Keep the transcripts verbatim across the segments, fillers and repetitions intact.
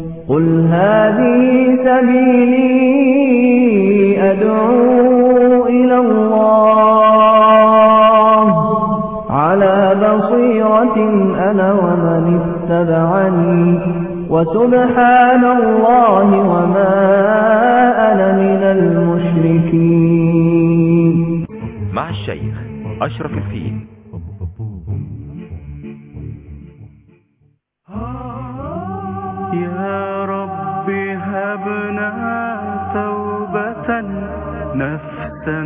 قل هذه سبيلي أدعو إلى الله على بصيرة أنا ومن اتبعني وسبحان الله وما أنا من المشركين. مع الشيخ أشرف الفيل. يا رب هبنا توبة نفسا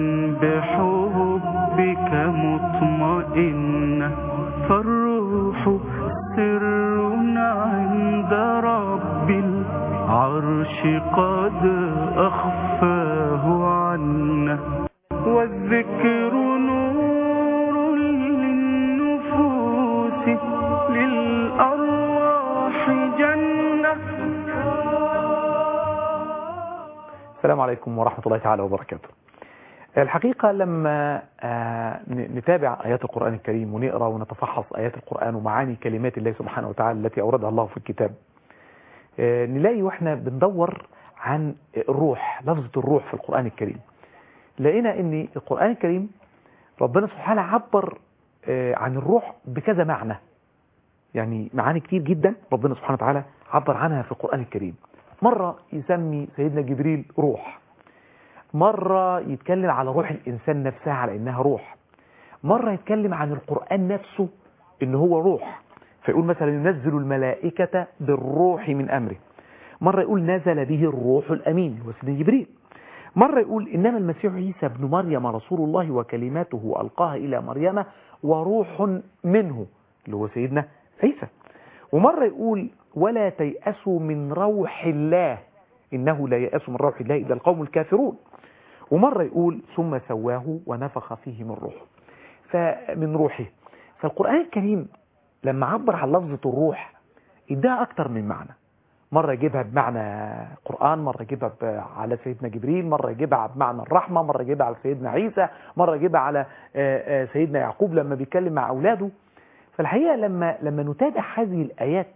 بحبك مطمئنة فالروح سر عند رب العرش قد أخفاه عنا والذكر نور للنفوس للأرواح جنة. السلام عليكم ورحمة الله تعالى وبركاته. الحقيقة لما نتابع آيات القرآن الكريم ونقرأ ونتفحص آيات القرآن ومعاني كلمات الله سبحانه وتعالى التي أوردها الله في الكتاب، نلاقي وإحنا بندور عن الروح، لفظة الروح في القرآن الكريم، لقينا أن القرآن الكريم ربنا سبحانه عبر عن الروح بكذا معنى، يعني معاني كتير جدا ربنا سبحانه وتعالى عبر عنها في القرآن الكريم. مرة يسمي سيدنا جبريل روح، مرة يتكلم على روح الإنسان نفسها على إنها روح، مرة يتكلم عن القرآن نفسه إن هو روح، فيقول مثلا ينزل الملائكة بالروح من أمره، مرة يقول نزل به الروح الأمين وسيدنا جبريل، مرة يقول إنما المسيح عيسى ابن مريم رسول الله وكلماته ألقاها إلى مريم وروح منه اللي هو سيدنا عيسى، ومرة يقول ولا تيأسوا من روح الله إنه لا يأس من روح الله إلا القوم الكافرون، ومرة يقول ثم سواه ونفخ فيه من روحه فمن روحه. فالقرآن الكريم لما عبر عن لفظة الروح اداها أكتر من معنى، مرة يجيبها بمعنى قرآن، مرة يجيبها على سيدنا جبريل، مرة يجيبها بمعنى الرحمة، مرة يجيبها على سيدنا عيسى، مرة يجيبها على سيدنا يعقوب لما بيتكلم مع أولاده. فالحقيقة لما لما نتابع هذه الآيات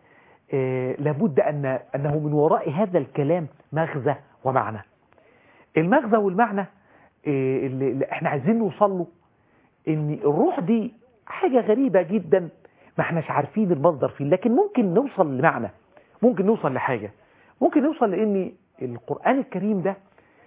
لابد أن أنه من وراء هذا الكلام مغزى ومعنى. المغزى والمعنى اللي احنا عايزين نوصل له ان الروح دي حاجة غريبة جدا ما احناش عارفين المصدر فيه، لكن ممكن نوصل لمعنى، ممكن نوصل لحاجة، ممكن نوصل لان القرآن الكريم ده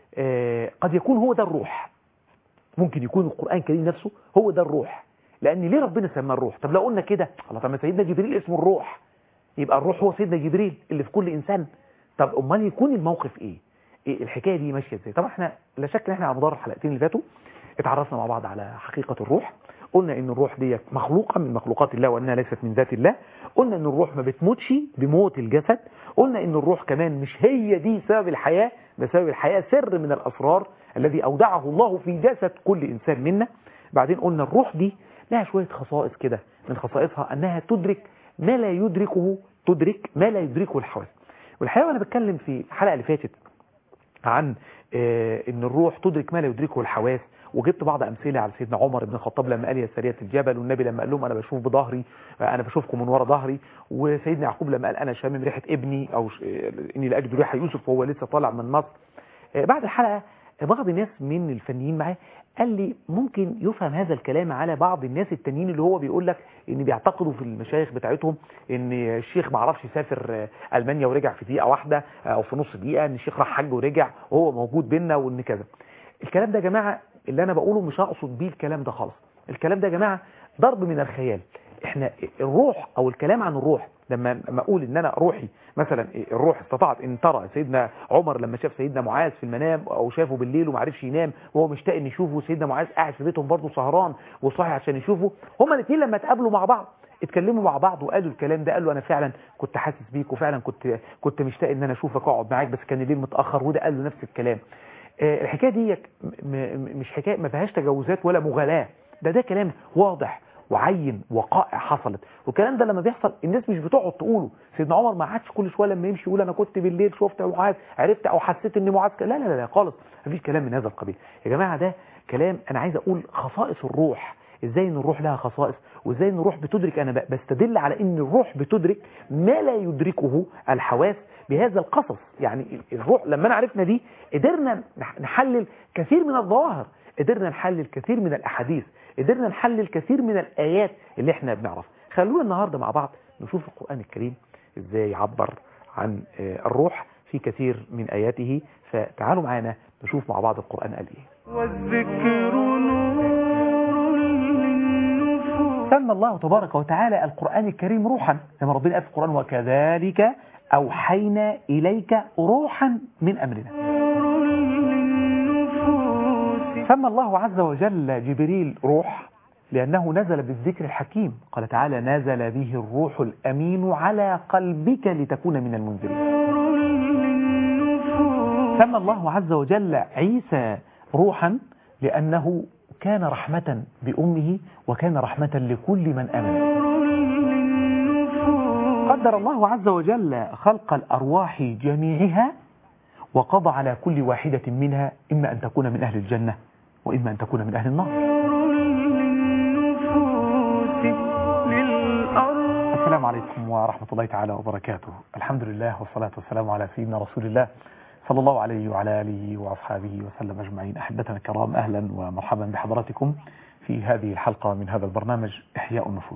قد يكون هو ده الروح، ممكن يكون القرآن الكريم نفسه هو ده الروح. لان ليه ربنا سماه الروح؟ طب لو قلنا كده الله، طب ما سيدنا جبريل اسمه الروح، يبقى الروح هو سيدنا جبريل اللي في كل انسان. طب امال يكون الموقف ايه؟ إيه الحكايه دي ماشيه ازاي؟ طبعا احنا لا شك ان احنا على مدار الحلقتين اللي فاتوا اتعرفنا مع بعض على حقيقه الروح، قلنا ان الروح دي مخلوقه من مخلوقات الله وانها ليست من ذات الله، قلنا ان الروح ما بتموتش بموت الجسد، قلنا ان الروح كمان مش هي دي سبب الحياه، ده سبب الحياه سر من الاسرار الذي اودعه الله في جسد كل انسان منا. بعدين قلنا الروح دي لها شويه خصائص كده، من خصائصها انها تدرك ما لا يدركه تدرك ما لا يدركه الحواس. والحقيقه وانا بتكلم في الحلقه اللي فاتت عن اه ان الروح تدرك ما لا يدركه الحواس، وجبت بعض امثله على سيدنا عمر بن الخطاب لما قال يا سريه الجبل، والنبي لما قال لهم انا بشوف بظهري، انا بشوفكم من ورا ظهري، وسيدنا يعقوب لما قال انا شامم ريحه ابني او اني لا اجد ريحه يوسف وهو لسه طالع من مصر. اه بعد الحلقه بعض الناس من الفنيين معاه قال لي ممكن يفهم هذا الكلام على بعض الناس التانيين اللي هو بيقول لك ان بيعتقدوا في المشايخ بتاعتهم ان الشيخ ما عرفش يسافر المانيا ورجع في دقيقه واحده او في نص دقيقه، ان الشيخ راح حج ورجع وهو موجود بينا وان كذا. الكلام ده يا جماعه اللي انا بقوله مش هقصد بيه الكلام ده خالص، الكلام ده يا جماعه ضرب من الخيال. احنا الروح او الكلام عن الروح لما ما اقول ان انا روحي مثلا الروح استطاعت ان ترى سيدنا عمر لما شاف سيدنا معاذ في المنام او شافه بالليل وما عرفش ينام وهو مشتاق ان يشوفه، سيدنا معاذ قاعد في بيتهم برضه سهران وصاحي عشان يشوفه، هما الاثنين لما اتقابلوا مع بعض اتكلموا مع بعض وقالوا الكلام ده، قال له انا فعلا كنت حاسس بيك وفعلا كنت كنت مشتاق ان انا اشوفك واقعد معاك، بس كان الليل متاخر، وده قال له نفس الكلام. الحكايه دي مش حكايه ما فيهاش تجاوزات ولا مغالاه، ده ده كلام واضح وعين وقائع حصلت، والكلام ده لما بيحصل الناس مش بتقعد تقوله. سيدنا عمر ما عادش كل شويه لما يمشي يقول انا كنت بالليل شفت معاذ عرفت او حسيت ان معاذ، لا لا لا خالص، مفيش كلام من هذا القبيل يا جماعه. ده كلام انا عايز اقول خصائص الروح، ازاي ان الروح لها خصائص، وازاي ان الروح بتدرك. انا بستدل على ان الروح بتدرك ما لا يدركه الحواس بهذا القصص. يعني الروح لما أنا عرفنا دي قدرنا نحلل كثير من الظواهر، قدرنا نحلل كثير من الأحاديث، قدرنا نحلل كثير من الآيات اللي احنا بنعرف. خلونا النهاردة مع بعض نشوف القرآن الكريم ازاي يعبر عن الروح في كثير من آياته. فتعالوا معانا نشوف مع بعض القرآن قال ايه. والذكر نور للنفوس. سمى الله تبارك وتعالى القرآن الكريم روحا، كما ربنا قال في القرآن وكذلك أوحينا إليك روحا من أمرنا. سمى الله عز وجل جبريل روح لأنه نزل بالذكر الحكيم. قال تعالى نزل به الروح الأمين على قلبك لتكون من المنذرين. سمى الله عز وجل عيسى روحا لأنه كان رحمة بأمه وكان رحمة لكل من آمن. قدر الله عز وجل خلق الأرواح جميعها وقضى على كل واحدة منها إما أن تكون من أهل الجنة وإما أن تكون من أهل النار. السلام عليكم ورحمة الله تعالى وبركاته. الحمد لله والصلاة والسلام على سيدنا رسول الله صلى الله عليه وعلى آله وأصحابه وسلم أجمعين. أحبتنا الكرام، أهلا ومرحبا بحضراتكم في هذه الحلقة من هذا البرنامج إحياء النفوس.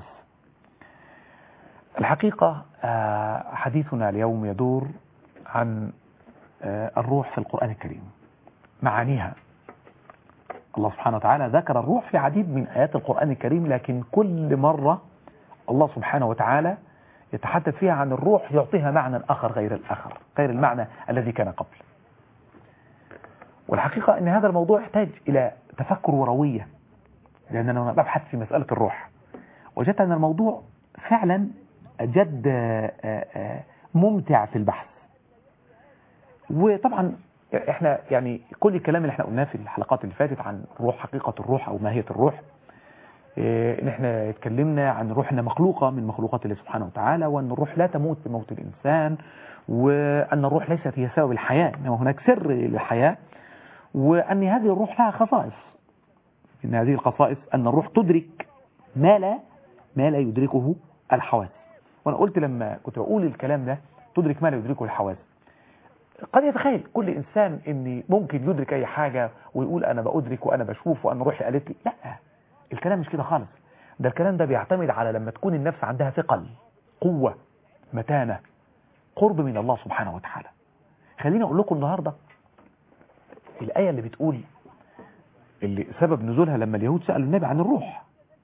الحقيقة حديثنا اليوم يدور عن الروح في القرآن الكريم، معانيها. الله سبحانه وتعالى ذكر الروح في عديد من آيات القرآن الكريم، لكن كل مرة الله سبحانه وتعالى يتحدث فيها عن الروح يعطيها معنى آخر غير الآخر، غير المعنى الذي كان قبل. والحقيقة أن هذا الموضوع يحتاج إلى تفكر وروية، لأن أنا ببحث في مسألة الروح وجدت أن الموضوع فعلا جد ممتع في البحث. وطبعا احنا يعني كل الكلام اللي احنا قلناه في الحلقات اللي فاتت عن الروح، حقيقة الروح أو ماهية الروح، ان احنا اتكلمنا عن الروح انها مخلوقة من مخلوقات الله سبحانه وتعالى، وان الروح لا تموت بموت الانسان، وان الروح ليست هي سبب الحياة، انما هناك سر للحياة، وان هذه الروح لها خصائص. ان هذه الخصائص ان الروح تدرك ما لا ما لا يدركه الحواس. وانا قلت لما كنت بقول الكلام ده تدرك ما لا يدركه الحواس، قد يتخيل كل انسان ان ممكن يدرك اي حاجة ويقول انا بأدرك وانا بشوف وان روحي قالت لي. لا، الكلام مش كده خالص. ده الكلام ده بيعتمد على لما تكون النفس عندها ثقل، قوة، متانة، قرب من الله سبحانه وتعالى. خليني اقول لكم النهاردة الآية اللي بتقول، اللي سبب نزولها لما اليهود سألوا النبي عن الروح،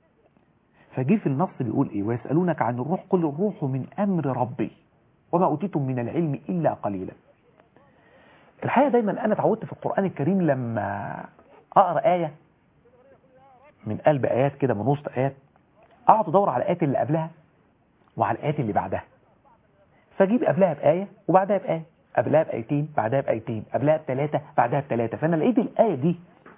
فجي في النص بيقول ايه؟ ويسألونك عن الروح قل الروح من أمر ربي وما أوتيتم من العلم إلا قليلا. الحقيقة دايما أنا اتعودت في القرآن الكريم لما أقرأ آية من قلب آيات كده، من وسط آيات، أقعد أدور على الآيات اللي قبلها وعلى الآيات اللي بعدها، فأجيب قبلها بآية وبعدها بآية، قبلها بآيتين بعدها بآيتين، قبلها بثلاثة بعدها بثلاثة. فأنا لقيت الآية دي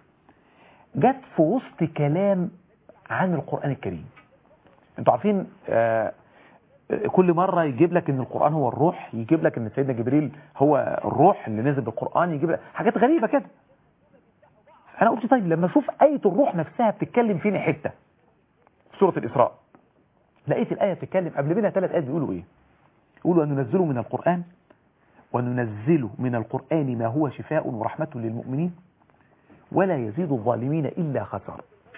جت في وسط كلام عن القرآن الكريم. انتوا عارفين آه كل مرة يجيب لك ان القرآن هو الروح، يجيب لك ان سيدنا جبريل هو الروح اللي نزل بالقرآن، يجيب لك حاجات غريبة كده. انا قلت طيب لما اشوف آية الروح نفسها بتتكلم فين حتة في سورة الإسراء، لقيت الآية بتتكلم قبل منها ثلاث آيات بيقولوا ايه؟ يقولوا أن ننزله من القرآن وننزله من القرآن ما هو شفاء ورحمة للمؤمنين ولا يزيد الظالمين إلا خسارة.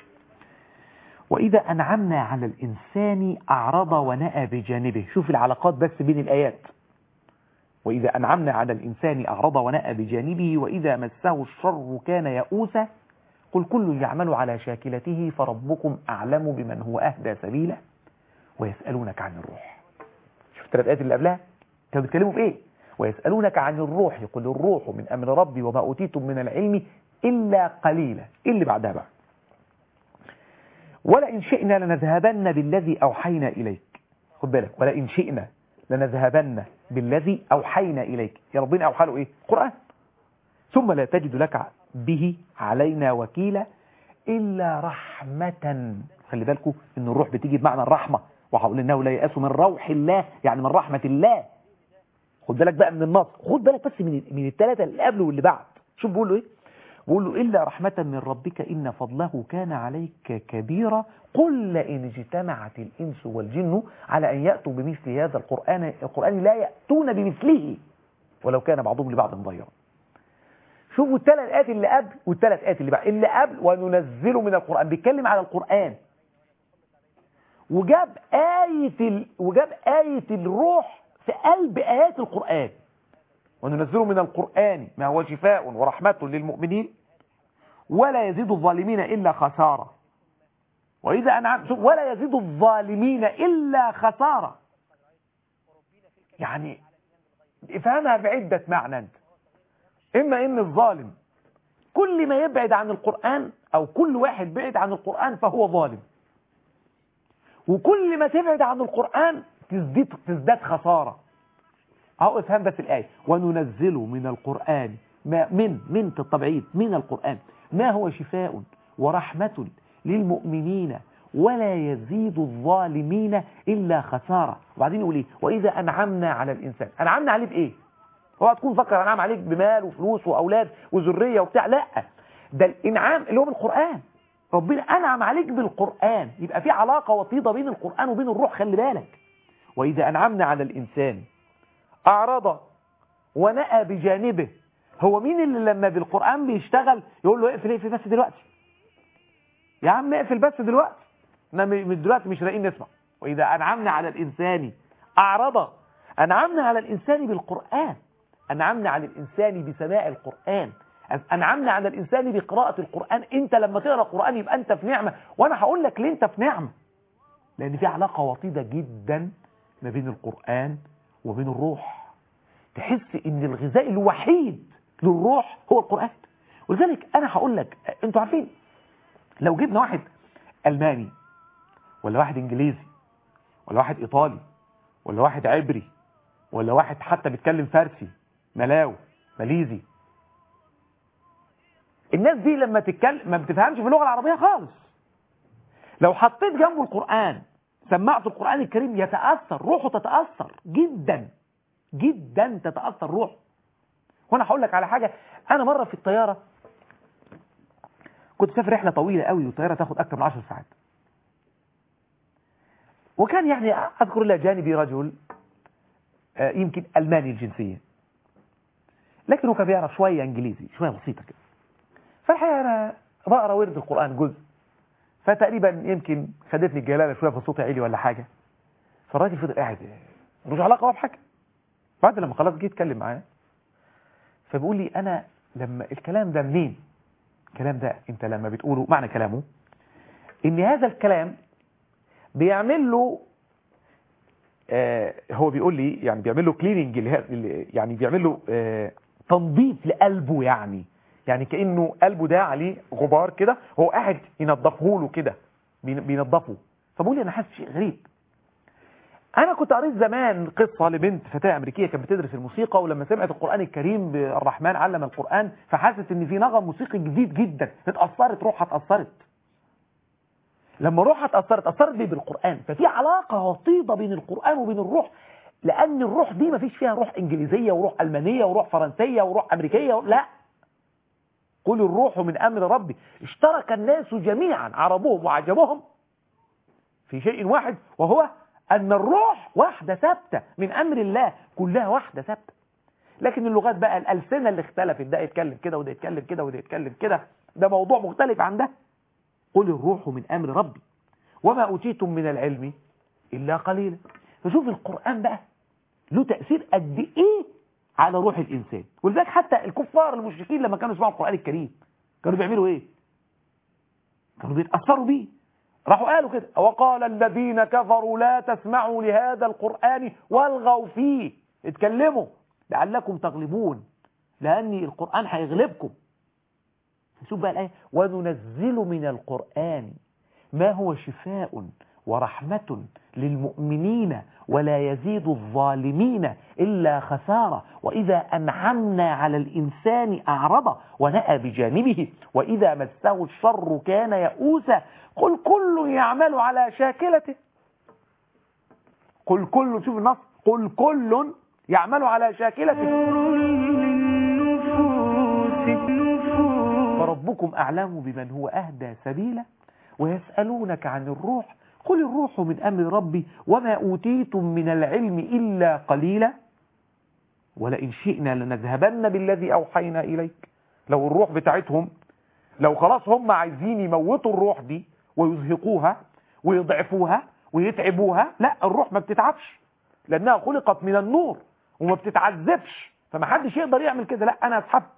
وإذا أنعمنا على الإنسان أعرض ونأى بجانبه. شوف العلاقات بس بين الآيات. وإذا أنعمنا على الإنسان أعرض ونأى بجانبه وإذا مسه الشر كان يئوسا قل كل يعمل على شاكلته فربكم أعلم بمن هو أهدى سبيلا ويسألونك عن الروح. شوف الثلاث آيات اللي قبلها كانوا بيتكلموا في إيه؟ ويسألونك عن الروح قل الروح من أمر ربي وما أوتيتم من العلم إلا قليلا. إيه اللي بعدها بقى؟ ولئن شئنا لنذهبن بالذي أوحينا إليك. خد بالك، ولئن شئنا لنذهبن بالذي أوحينا إليك. يا ربنا أوحى له إيه؟ قرآن. ثم لا تجد لك به علينا وكيلا إلا رحمة. خلي بالكم إن الروح بتيجي بمعنى الرحمة، وهقول إنه لا يأس من روح الله، يعني من رحمة الله. خد بالك بقى من النص، خد بالك بس من من الثلاثة اللي قبله واللي بعد. شوف بيقول له إيه؟ بيقول له إلا رحمة من ربك إن فضله كان عليك كبيرا قل لئن اجتمعت الإنس والجن على أن يأتوا بمثل هذا القرآن القرآن لا يأتون بمثله ولو كان بعضهم لبعض ظهيرا. شوفوا الثلاث آيات اللي قبل والثلاث آيات اللي بعد. اللي قبل وننزل من القرآن بيتكلم على القرآن، وجاب آية ال... وجاب آية الروح في قلب آيات القرآن. وننزل من القرآن ما هو شفاء ورحمة للمؤمنين ولا يزيد الظالمين إلا خسارة. وإذا أنعم شوف ولا يزيد الظالمين إلا خسارة، يعني افهمها بعدة معنى. انت إما إن الظالم كل ما يبعد عن القرآن، أو كل واحد بعد عن القرآن فهو ظالم، وكل ما تبعد عن القرآن تزداد تزداد خسارة. أهو افهم بس الآية. وننزل من القرآن ما من من التبعيد من القرآن ما هو شفاء ورحمة للمؤمنين ولا يزيد الظالمين إلا خسارة. وبعدين يقول إيه؟ وإذا أنعمنا على الإنسان. أنعمنا عليه بإيه؟ هو هتكون فكر أنعم عليك بمال وفلوس وأولاد وذرية وبتاع، لا، ده الإنعام اللي هو بالقرآن. ربنا أنعم عليك بالقرآن، يبقى في علاقة وطيدة بين القرآن وبين الروح، خلي بالك. وإذا أنعمنا على الإنسان أعرض ونأى بجانبه. هو مين اللي لما بالقرآن بيشتغل يقول له اقفل اقفل بس دلوقتي يا عم، اقفل بس دلوقتي، احنا من دلوقتي مش لاقيين نسمع. وإذا أنعمنا على الإنسان أعرض. أنعمنا على الإنسان بالقرآن، أنعمنا على الإنسان بسماع القرآن، أنعمنا على الإنسان بقراءة القرآن. أنت لما تقرأ القرآن يبقى أنت في نعمة، وأنا هقول لك ليه أنت في نعمة. لأن في علاقة وطيدة جدا ما بين القرآن وبين الروح. تحس إن الغذاء الوحيد للروح هو القرآن. ولذلك أنا هقول لك، أنتوا عارفين لو جبنا واحد ألماني ولا واحد إنجليزي ولا واحد إيطالي ولا واحد عبري ولا واحد حتى بيتكلم فارسي ملاو ماليزي، الناس دي لما تتكلم ما بتفهمش في اللغة العربية خالص. لو حطيت جنبه القرآن، سمعت القرآن الكريم، يتأثر روحه، تتأثر جدا جدا، تتأثر روحه. وانا هقول لك على حاجة. انا مرة في الطيارة كنت سافر رحلة طويلة قوي، والطيارة تاخد اكتر من عشر ساعات، وكان يعني اذكر الى جانبي رجل يمكن ألماني الجنسية، لكنه كان بيعرف شوية انجليزي، شوية بسيطة كده. فالحقيقة انا بقرا ورد القرآن جزء، فتقريبا يمكن خدتني الجلالة شوية في صوتي عالي ولا حاجة. فالراجل فضل قاعد ملوش علاقة بحاجة. بعد لما خلاص جيت اتكلم معاه، فبيقول لي انا لما الكلام ده منين؟ الكلام ده انت لما بتقوله، معنى كلامه ان هذا الكلام بيعمل له آه هو بيقول لي يعني بيعمل له كليننج، يعني بيعمل له آه تنظيف لقلبه، يعني يعني كأنه قلبه ده عليه غبار كده، هو قاعد ينظفه له كده، بينظفه. فبقول لي انا حاسس شيء غريب. انا كنت قريت زمان قصه لبنت فتاه امريكيه كانت بتدرس الموسيقى، ولما سمعت القران الكريم بالرحمن علم القران، فحست ان في نغم موسيقي جديد جدا، اتاثرت، روحها اتاثرت. لما روحها اتاثرت اثرت بيه بالقران. ففي علاقه وطيده بين القران وبين الروح، لان الروح دي ما فيش فيها روح انجليزيه وروح المانيه وروح فرنسيه وروح امريكيه، لا. قل الروح من امر ربي. اشترك الناس جميعا عربهم وعجمهم في شيء واحد، وهو أن الروح واحدة ثابتة من أمر الله، كلها واحدة ثابتة. لكن اللغات بقى، الألسنة اللي اختلفت، ده يتكلم كده وده يتكلم كده وده يتكلم كده، ده موضوع مختلف عن ده. قل الروح من أمر ربي وما أوتيتم من العلم إلا قليلا. فشوف القرآن بقى له تأثير قد إيه على روح الإنسان. ولذلك حتى الكفار المشركين لما كانوا يسمعوا القرآن الكريم كانوا بيعملوا إيه؟ كانوا بيتأثروا بيه. راحوا قالوا كده: وقال الذين كفروا لا تسمعوا لهذا القرآن والغوا فيه، اتكلموا لعلكم تغلبون، لأن القرآن هيغلبكم. شوف بقى الآية: وننزل من القرآن ما هو شفاء ورحمة للمؤمنين ولا يزيد الظالمين إلا خسارة. وإذا أنعمنا على الإنسان أعرض ونأى بجانبه وإذا مسه الشر كان يئوسا. قل كل يعمل على شاكلته. قل كل، شوف النص، قل كل يعمل على شاكلته فربكم أعلم بمن هو أهدى سبيلا ويسألونك عن الروح قل الروح من أمر ربي وما أوتيتم من العلم إلا قليلا. ولئن شئنا لنذهبن بالذي أوحينا إليك. لو الروح بتاعتهم، لو خلاص هم عايزين يموتوا الروح دي ويزهقوها ويضعفوها ويتعبوها، لا، الروح ما بتتعبش لأنها خلقت من النور وما بتتعذبش، فما حدش يقدر يعمل كده. لا، أنا أسحب.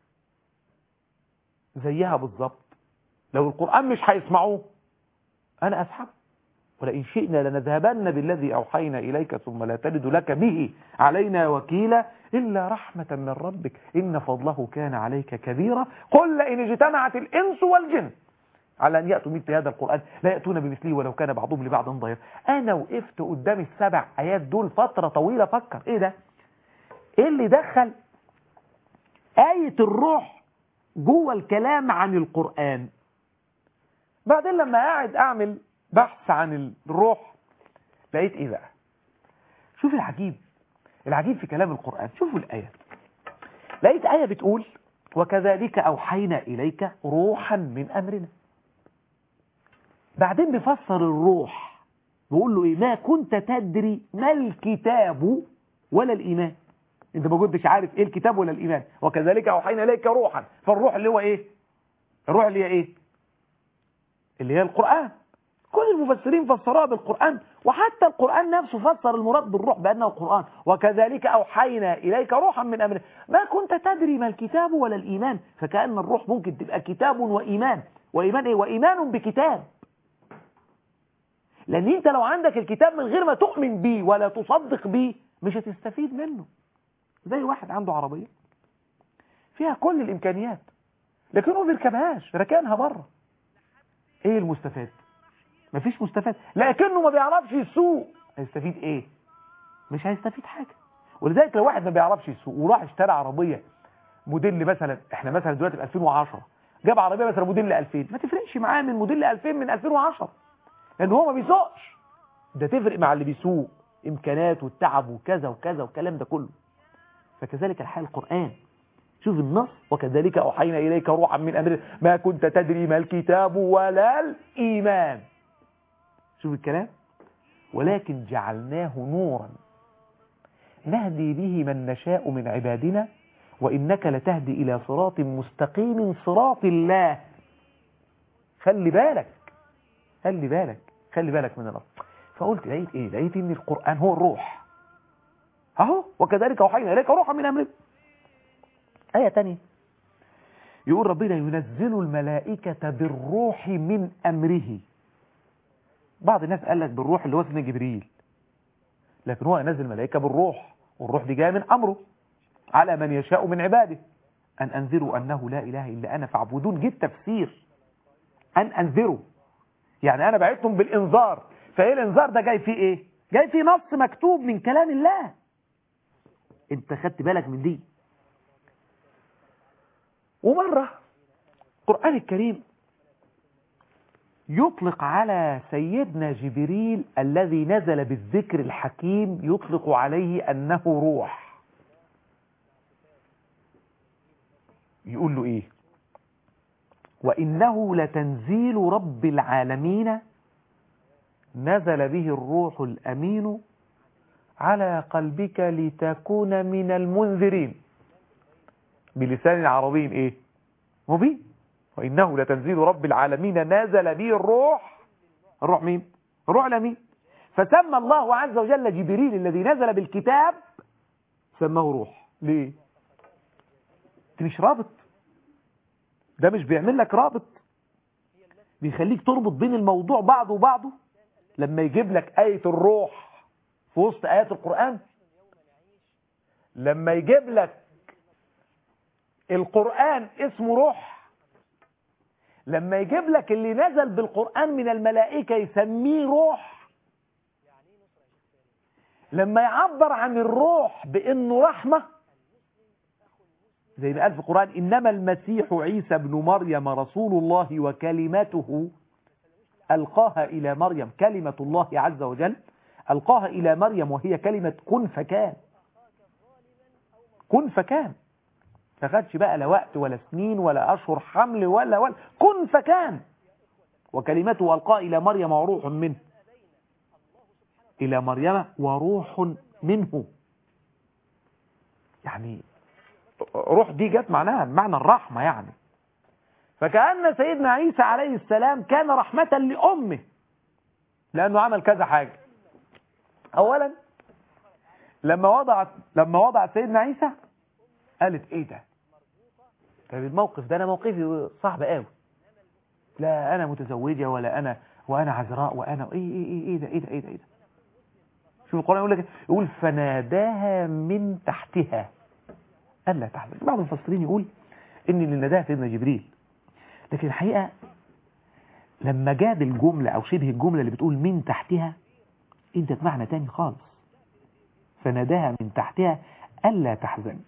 زيها بالظبط، لو القرآن مش هيسمعوه أنا أسحب. ولئن شئنا لنذهبن بالذي أوحينا إليك ثم لا تجد لك به علينا وكيلا إلا رحمة من ربك إن فضله كان عليك كبيرا. قل لئن اجتمعت الإنس والجن على أن يأتوا مثل هذا القرآن لا يأتون بمثله ولو كان بعضهم لبعض ضير. أنا وقفت قدام السبع آيات دول فترة طويلة فكر إيه ده؟ إيه اللي دخل آية الروح جوه الكلام عن القرآن؟ بعدين لما قاعد أعمل بحث عن الروح لقيت إيه بقى؟ شوف العجيب، العجيب في كلام القرآن. شوفوا الآية، لقيت آية بتقول وكذلك أوحينا إليك روحا من أمرنا. بعدين بفسر الروح بقول له إيه؟ ما كنت تدري ما الكتاب ولا الإيمان. أنت ما كنتش عارف إيه الكتاب ولا الإيمان. وكذلك أوحينا إليك روحا، فالروح اللي هو إيه؟ الروح اللي هي إيه؟ اللي هي القرآن. كل المفسرين فسروها بالقرآن، وحتى القرآن نفسه فسر المراد بالروح بأنه القرآن. وكذلك أوحينا إليك روحا من أمرنا ما كنت تدري ما الكتاب ولا الإيمان. فكأن الروح ممكن تبقى كتاب وإيمان. وإيمان إيه؟ وإيمان بكتاب. لأن أنت لو عندك الكتاب من غير ما تؤمن بيه ولا تصدق بيه مش هتستفيد منه. زي واحد عنده عربية فيها كل الإمكانيات لكنه ما بيركبهاش، ركنها بره. إيه المستفاد؟ مفيش مستفاد. لكنه ما بيعرفش يسوق، هيستفيد ايه؟ مش هيستفيد حاجة. ولذلك لو واحد ما بيعرفش يسوق وراح اشترى عربية موديل مثلا، احنا مثلا دلوقتي في ألفين وعشرة، جاب عربية مثلا موديل ألفين، ما تفرقش معاه من موديل ألفين من ألفين وعشرة، لان هو ما بيسوقش. ده تفرق مع اللي بيسوق، امكاناته والتعب وكذا وكذا والكلام ده كله. فكذلك الحال القرآن. شوف النص وكذلك أوحينا إليك روحا من أمرنا ما كنت تدري ما الكتاب ولا الإيمان. شوف الكلام، ولكن جعلناه نورا نهدي به من نشاء من عبادنا وإنك لتهدي إلى صراط مستقيم صراط الله. خلي بالك خلي بالك خلي بالك من النص. فقلت لقيت إيه؟ لقيت إن القرآن هو الروح أهو. وكذلك أوحينا إليك روحا من أمرنا. آية تانية يقول ربنا ينزل الملائكة بالروح من أمره. بعض الناس قال لك بالروح اللي هو سيدنا جبريل، لكن هو ينزل الملائكة بالروح، والروح دي جايه من أمره على من يشاء من عباده. أن أنذروا أنه لا إله إلا أنا فاعبدون. جيت تفسير أن أنذروا يعني أنا بعتهم بالإنذار. فإيه الإنذار ده؟ جاي فيه إيه؟ جاي فيه نص مكتوب من كلام الله. أنت خدت بالك من دي؟ ومرة القرآن الكريم يطلق على سيدنا جبريل الذي نزل بالذكر الحكيم، يطلق عليه أنه روح. يقول له إيه؟ وإنه لتنزيل رب العالمين نزل به الروح الأمين على قلبك لتكون من المنذرين بلسان عربي إيه؟ مبين. وإنه لتنزيل رب العالمين نزل به الروح. الروح مين؟ الروح الأمين. فسمى الله عز وجل جبريل الذي نزل بالكتاب سماه روح. ليه؟ انت مش رابط، ده مش بيعمل لك رابط، بيخليك تربط بين الموضوع بعضه وبعضه. لما يجيب لك آية الروح في وسط آيات القرآن، لما يجيب لك القرآن اسمه روح، لما يجيب لك اللي نزل بالقرآن من الملائكة يسميه روح، لما يعبر عن الروح بأنه رحمة زي ما قال في القرآن إنما المسيح عيسى بن مريم رسول الله وكلمته ألقاها إلى مريم. كلمة الله عز وجل ألقاها إلى مريم وهي كلمة كن فكان. كن فكان، ما خدش بقى لا وقت ولا سنين ولا أشهر حمل ولا ولا كن فكان. وكلمته ألقاها إلى مريم وروح منه، إلى مريم وروح منه. يعني روح دي جت معناها معنى الرحمة يعني. فكأن سيدنا عيسى عليه السلام كان رحمة لأمه، لأنه عمل كذا حاجة. أولا لما وضعت لما وضعت سيدنا عيسى قالت إيه ده؟ طيب الموقف ده أنا موقفي صعب قوي، لا أنا متزوجة ولا أنا وأنا عذراء وأنا إيه إيه إيه إيه ده إيه ده إيه ده إيه ده. شوف القرآن يقول لك، يقول فناداها من تحتها ألا تحزن. بعض المفسرين يقول إن اللي ناداها سيدنا جبريل، لكن الحقيقة لما جاد الجملة أو شبه الجملة اللي بتقول من تحتها ادت معنى تاني خالص. فناداها من تحتها ألا تحزني،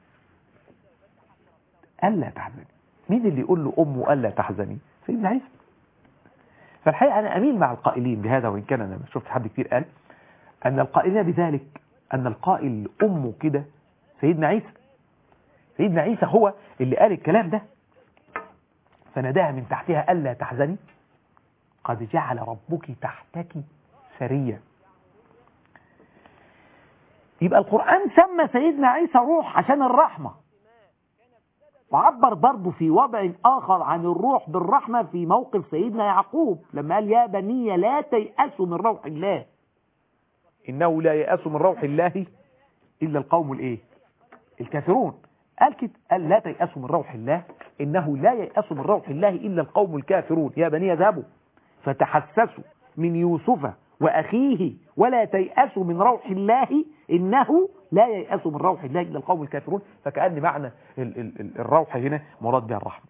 ألا تحزني. مين اللي يقول له أمه ألا تحزني؟ سيدنا عيسى. فالحقيقة أنا أميل مع القائلين بهذا، وإن كان أنا شفت حد كتير قال أن القائلين بذلك أن القائل أمه كده سيدنا عيسى. سيدنا عيسى هو اللي قال الكلام ده. فناداها من تحتها ألا تحزني قد جعل ربك تحتك سريا. يبقى القرآن سمى سيدنا عيسى روح عشان الرحمة، وعبر برضه في وضع آخر عن الروح بالرحمة في موقف سيدنا يعقوب لما قال يا بني لا تيأسوا من روح الله إنه لا ييأس من روح الله إلا القوم الإيه؟ الكافرون. قال كده، قال لا تيأسوا من روح الله إنه لا ييأس من روح الله إلا القوم الكافرون. يا بني اذهبوا فتحسسوا من يوسف وأخيه ولا تيأسوا من روح الله إنه لا ييأس من روح الله إلا القوم الكافرون. فكأن معنى ال ال ال الروح هنا مراد بها الرحمة.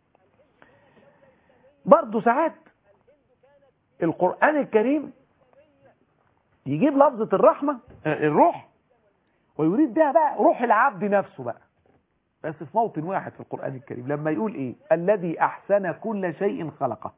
برضو ساعات القرآن الكريم يجيب لفظة الرحمة الروح ويريد بها بقى روح العبد نفسه بقى، بس في موطن واحد في القرآن الكريم لما يقول إيه؟ الذي أحسن كل شيء خلقه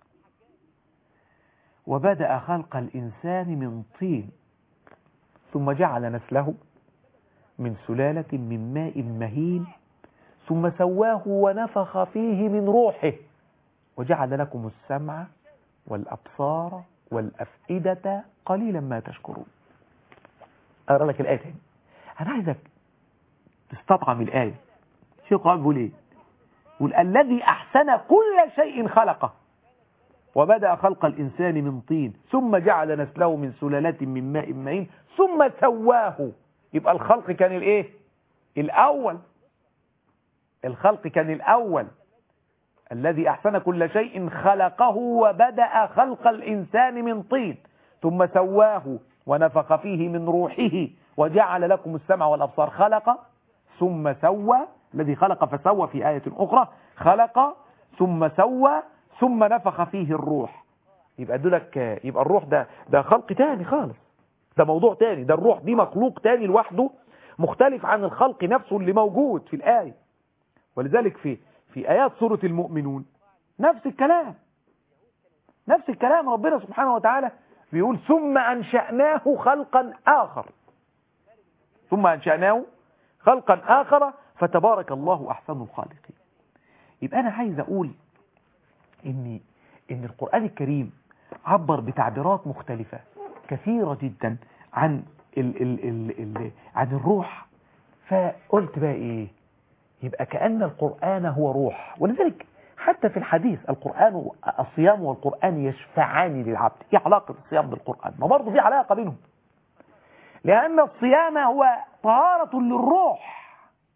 وبدأ خلق الإنسان من طين ثم جعل نسله من سلالة من ماء مهين ثم سواه ونفخ فيه من روحه وجعل لكم السمع والأبصار والأفئدة قليلا ما تشكرون. أقرأ لك الآية تاني، أنا عايزك تستطعم الآية. شيء القرآن بيقول إيه؟ يقول الذي أحسن كل شيء خلقه وبدأ خلق الإنسان من طين ثم جعل نسله من سلالة من ماء مهين ثم سواه. يبقى الخلق كان الإيه؟ الأول. الخلق كان الأول. الذي أحسن كل شيء خلقه وبدأ خلق الإنسان من طين ثم سواه ونفخ فيه من روحه وجعل لكم السمع والأبصار. خلق ثم سوى، الذي خلق فسوى في آية أخرى، خلق ثم سوى ثم نفخ فيه الروح. يبقى دولك، يبقى الروح ده ده خلق تاني خالص، ده موضوع تاني، ده الروح دي مخلوق تاني لوحده مختلف عن الخلق نفسه اللي موجود في الآية. ولذلك في في آيات سورة المؤمنون نفس الكلام، نفس الكلام. ربنا سبحانه وتعالى بيقول ثم أنشأناه خلقا آخر، ثم أنشأناه خلقا آخر فتبارك الله أحسن الخالقين. يبقى أنا عايز أقول إن إن القرآن الكريم عبر بتعبيرات مختلفة كثيرة جدا عن ال ال ال ال عن الروح. فقلت بقى إيه؟ يبقى كأن القرآن هو روح. ولذلك حتى في الحديث القرآن الصيام والقرآن يشفعان للعبد. إيه علاقة الصيام بالقرآن؟ ما برضه في علاقة بينهم، لأن الصيام هو طهارة للروح،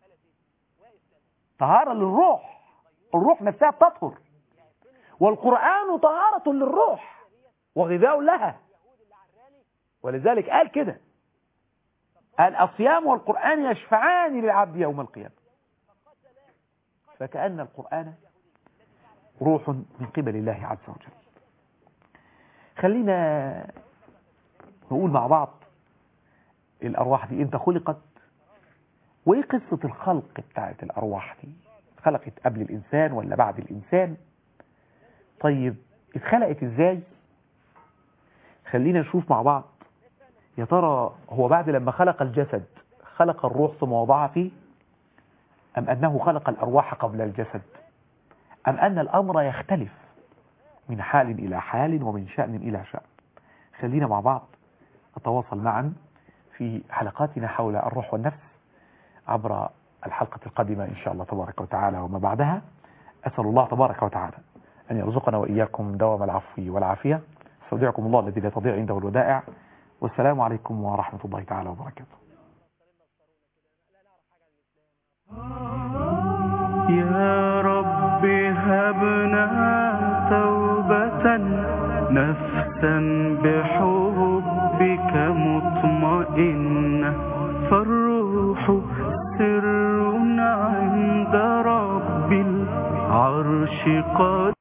طهارة للروح، الروح نفسها بتطهر، والقرآن طهارة للروح وغذاء لها. ولذلك قال كده، قال الصيام والقرآن يشفعان للعبد يوم القيامة. فكأن القرآن روح من قبل الله عز وجل. خلينا نقول مع بعض الأرواح دي إمتى خلقت، وإيه قصة الخلق بتاعت الأرواح دي؟ اتخلقت قبل الإنسان ولا بعد الإنسان؟ طيب اتخلقت إزاي؟ خلينا نشوف مع بعض. يا ترى هو بعد لما خلق الجسد خلق الروح ثم وضعها فيه، أم أنه خلق الأرواح قبل الجسد، أم أن الأمر يختلف من حال إلى حال ومن شأن إلى شأن؟ خلينا مع بعض نتواصل معا في حلقاتنا حول الروح والنفس عبر الحلقة القادمة إن شاء الله تبارك وتعالى وما بعدها. أسأل الله تبارك وتعالى أن يرزقنا وإياكم دوام العفو والعافية. استودعكم الله الذي لا تضيع عنده الودائع، والسلام عليكم ورحمة الله تعالى وبركاته. يا رب هبنا توبة نفسا بحبك مطمئنة، فالروح سر عند رب العرش قد